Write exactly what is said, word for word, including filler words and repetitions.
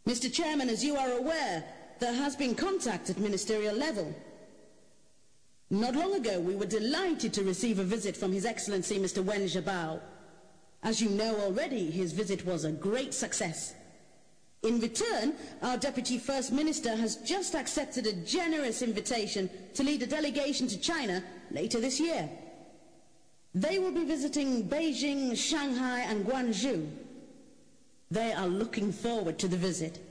Mister Chairman, as you are aware, there has been contact at ministerial level. Not long ago, we were delighted to receive a visit from His Excellency Mister Wen Jiabao. As you know already, his visit was a great success. In return, our Deputy First Minister has just accepted a generous invitation to lead a delegation to China later this year. They will be visiting Beijing, Shanghai and Guangzhou. They are looking forward to the visit.